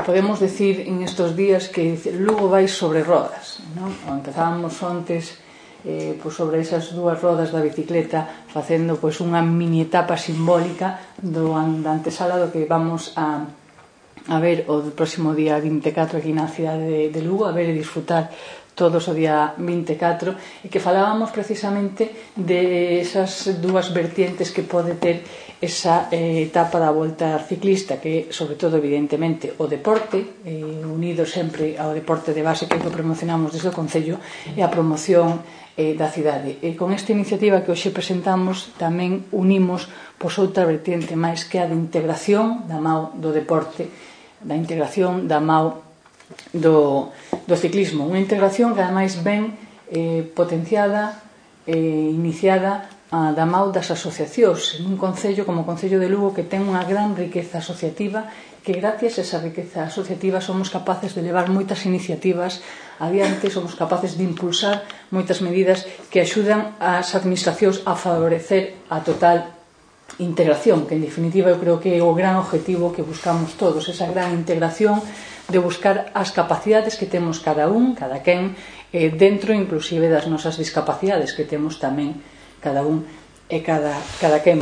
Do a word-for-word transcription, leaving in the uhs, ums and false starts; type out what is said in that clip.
podemos decir en estos días que Lugo vai sobre rodas, non? Empezábamos ontes eh, pois sobre esas dúas rodas da bicicleta facendo pois unha mini etapa simbólica do, da antesala do que vamos a, a ver o próximo día vinte e catro aquí na cidade de, de Lugo, a ver e disfrutar todos o día vinte e catro, e que falábamos precisamente de esas dúas vertientes que pode ter esa eh, etapa da Volta Ciclista, que sobre todo evidentemente o deporte, eh, unido sempre ao deporte de base, que é o que promocionamos desde o Concello, e a promoción eh, da cidade. E con esta iniciativa que hoxe presentamos tamén unimos pois outra vertiente máis, que a de integración da mao do deporte, da integración da mao do, do ciclismo, unha integración que ademais ben eh, potenciada e eh, iniciada a, da mao das asociacións nun concello como o Concello de Lugo, que ten unha gran riqueza asociativa, que gracias a esa riqueza asociativa somos capaces de levar moitas iniciativas adiante, somos capaces de impulsar moitas medidas que axudan as administracións a favorecer a total integración, que en definitiva eu creo que é o gran objetivo que buscamos todos, esa gran integración de buscar as capacidades que temos cada un, cada quen, eh, dentro inclusive das nosas discapacidades que temos tamén cada un e cada, cada quen.